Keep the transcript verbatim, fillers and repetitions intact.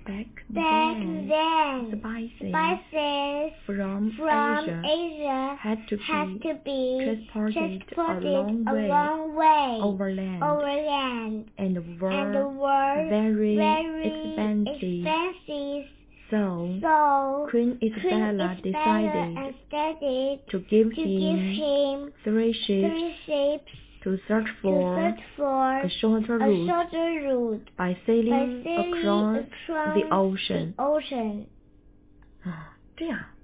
Back Back then, then, spices, spices from, from Asia, Asia had to had be, to be transported, transported a long a way, long way overland, overland and were, and were very, very expensive. expensive. So, So Queen Isabella Queen decided decided to give to him, give him three ships three ships to search to for, search for a shorter a route shorter route by sailing, by sailing across, across the ocean. the ocean. 啊，这样。